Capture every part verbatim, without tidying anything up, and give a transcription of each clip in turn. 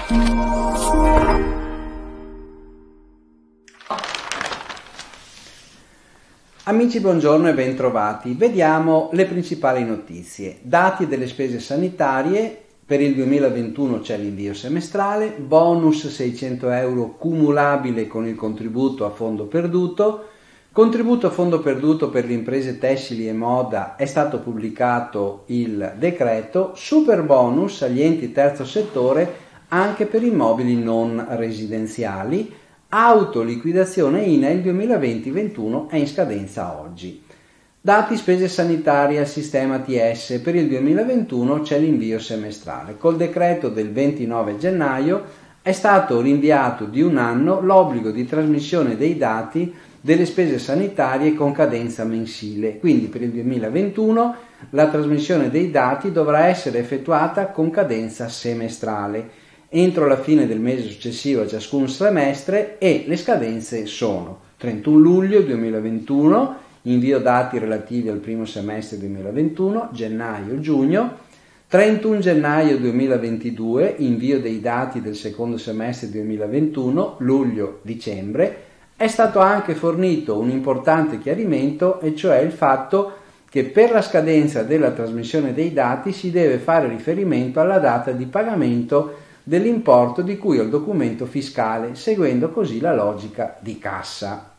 Amici, buongiorno e bentrovati. Vediamo le principali notizie. Dati delle spese sanitarie. Per il duemilaventuno c'è l'invio semestrale, bonus seicento euro cumulabile con il contributo a fondo perduto, contributo a fondo perduto per le imprese tessili e moda, è stato pubblicato il decreto, super bonus agli enti terzo settore anche per immobili non residenziali, autoliquidazione I N A I L duemilaventi ventuno è in scadenza oggi. Dati spese sanitarie al sistema T S. Per il duemilaventuno c'è l'invio semestrale. Col decreto del ventinove gennaio è stato rinviato di un anno l'obbligo di trasmissione dei dati delle spese sanitarie con cadenza mensile. Quindi per il duemilaventuno la trasmissione dei dati dovrà essere effettuata con cadenza semestrale entro la fine del mese successivo a ciascun semestre, e le scadenze sono trentuno luglio duemilaventuno, invio dati relativi al primo semestre duemilaventuno, gennaio-giugno, trentuno gennaio duemilaventidue, invio dei dati del secondo semestre duemilaventuno, luglio-dicembre. È stato anche fornito un importante chiarimento, e cioè il fatto che per la scadenza della trasmissione dei dati si deve fare riferimento alla data di pagamento dell'importo di cui al documento fiscale, seguendo così la logica di cassa.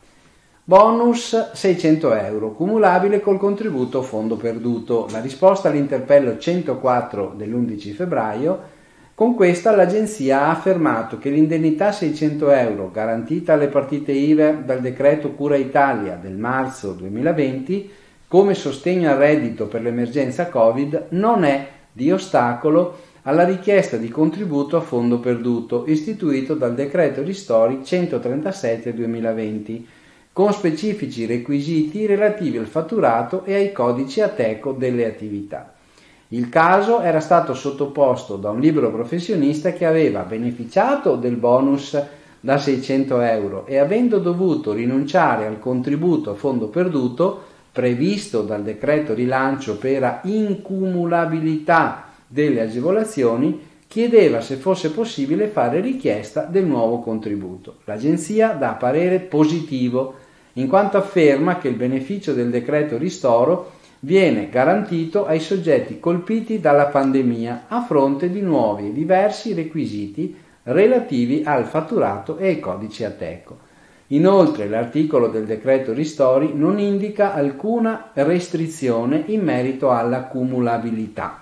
Bonus seicento euro, cumulabile col contributo fondo perduto. La risposta all'interpello centoquattro dell'undici febbraio, con questa l'Agenzia ha affermato che l'indennità seicento euro garantita alle partite I V A dal decreto Cura Italia del marzo duemilaventi come sostegno al reddito per l'emergenza Covid non è di ostacolo alla richiesta di contributo a fondo perduto istituito dal decreto ristori centotrentasette duemilaventi, con specifici requisiti relativi al fatturato e ai codici Ateco delle attività. Il caso era stato sottoposto da un libero professionista che aveva beneficiato del bonus da seicento euro e, avendo dovuto rinunciare al contributo a fondo perduto previsto dal decreto rilancio per incumulabilità delle agevolazioni, chiedeva se fosse possibile fare richiesta del nuovo contributo. L'Agenzia dà parere positivo, in quanto afferma che il beneficio del decreto ristoro viene garantito ai soggetti colpiti dalla pandemia a fronte di nuovi e diversi requisiti relativi al fatturato e ai codici Ateco. Inoltre l'articolo del decreto ristori non indica alcuna restrizione in merito alla cumulabilità.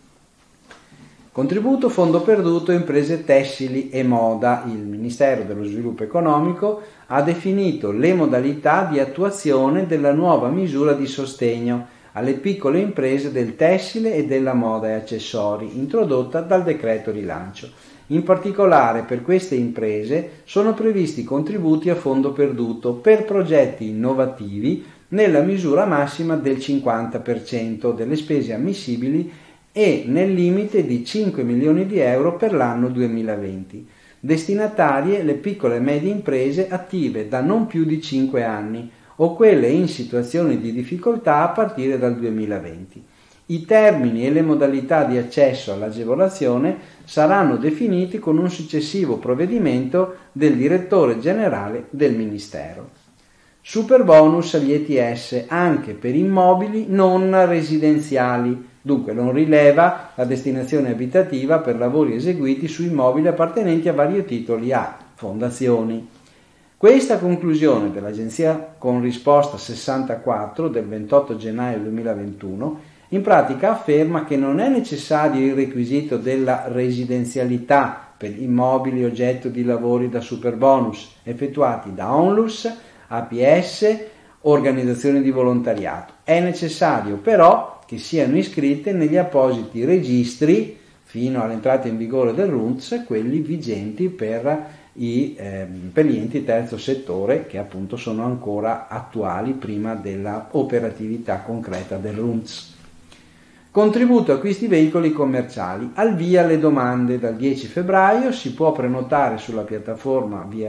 Contributo fondo perduto imprese tessili e moda. Il Ministero dello Sviluppo Economico ha definito le modalità di attuazione della nuova misura di sostegno alle piccole imprese del tessile e della moda e accessori, introdotta dal decreto rilancio. In particolare per queste imprese sono previsti contributi a fondo perduto per progetti innovativi nella misura massima del cinquanta per cento delle spese ammissibili e nel limite di cinque milioni di euro per l'anno duemilaventi. Destinatarie le piccole e medie imprese attive da non più di cinque anni o quelle in situazioni di difficoltà a partire dal duemilaventi. I termini e le modalità di accesso all'agevolazione saranno definiti con un successivo provvedimento del direttore generale del Ministero. Super bonus agli E T S anche per immobili non residenziali. Dunque non rileva la destinazione abitativa per lavori eseguiti su immobili appartenenti a vari titoli A, fondazioni. Questa conclusione dell'Agenzia con risposta sessantaquattro del ventotto gennaio duemilaventuno in pratica afferma che non è necessario il requisito della residenzialità per immobili oggetto di lavori da superbonus effettuati da Onlus, A P S, organizzazioni di volontariato. È necessario però che siano iscritte negli appositi registri fino all'entrata in vigore del R U N T S, quelli vigenti per, i, eh, per gli enti terzo settore, che appunto sono ancora attuali prima della operatività concreta del R U N T S. Contributo acquisti veicoli commerciali. Al via le domande. Dal dieci febbraio si può prenotare sulla piattaforma via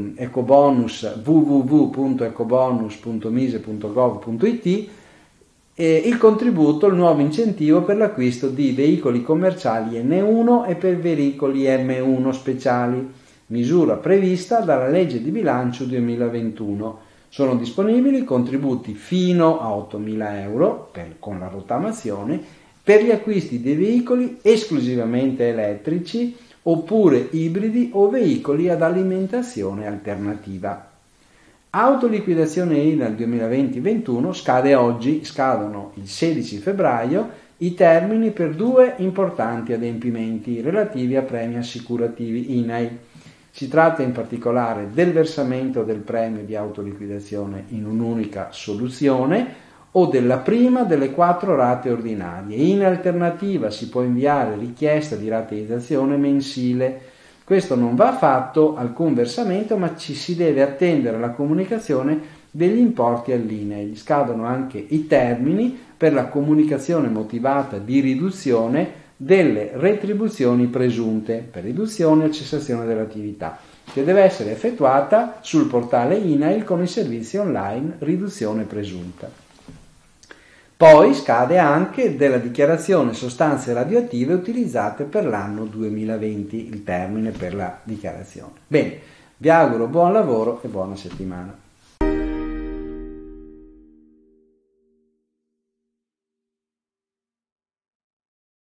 Ecobonus w w w punto ecobonus punto mise punto gov punto it E il contributo, il nuovo incentivo per l'acquisto di veicoli commerciali N uno e per veicoli M uno speciali, misura prevista dalla legge di bilancio duemilaventuno. Sono disponibili contributi fino a ottomila euro per, con la rottamazione per gli acquisti di veicoli esclusivamente elettrici oppure ibridi o veicoli ad alimentazione alternativa. Autoliquidazione I N A L duemilaventi ventuno scade oggi, scadono il sedici febbraio i termini per due importanti adempimenti relativi a premi assicurativi I N A I. Si tratta in particolare del versamento del premio di autoliquidazione in un'unica soluzione o della prima delle quattro rate ordinarie. In alternativa si può inviare richiesta di rateizzazione mensile. Questo non va fatto alcun versamento, ma ci si deve attendere alla comunicazione degli importi all'I N A I. Scadono anche i termini per la comunicazione motivata di riduzione delle retribuzioni presunte per riduzione o cessazione dell'attività, che deve essere effettuata sul portale I N A I L con i servizi online riduzione presunta. Poi scade anche della dichiarazione sostanze radioattive utilizzate per l'anno duemilaventi, il termine per la dichiarazione. Bene, vi auguro buon lavoro e buona settimana.